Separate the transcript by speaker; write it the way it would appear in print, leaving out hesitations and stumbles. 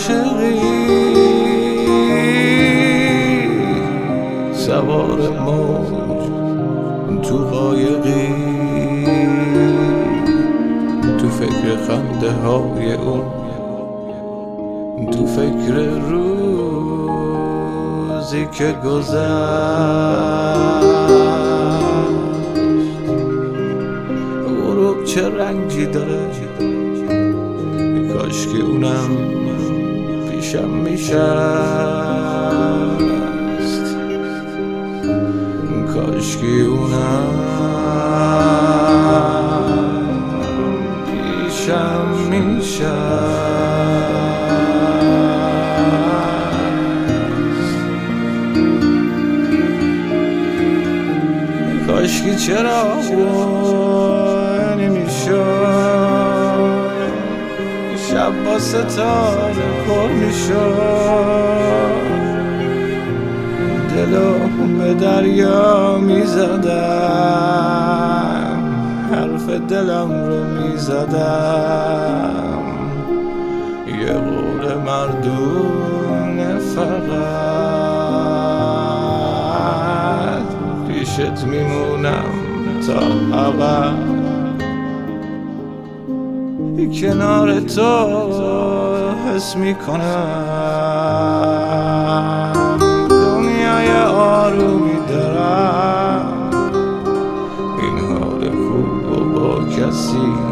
Speaker 1: عاشقی سوار موج تو قایقی، تو فکر خنده های اون، تو فکر روزی که گذشت. غروب چه رنگی داره، کاش که اونم پیشم میشست، کاش که اونم پیشم میشست. کاش که چراغ نمیشد، شب با ستاره پر میشد، دلو به دریا میزدم، حرف دلم رو میزدم، یه قول مردونه فقط پیشت میمونم تا ابد، کنار تو حس میکنم دنیای آرومی دارم، این حال خوب و با کسی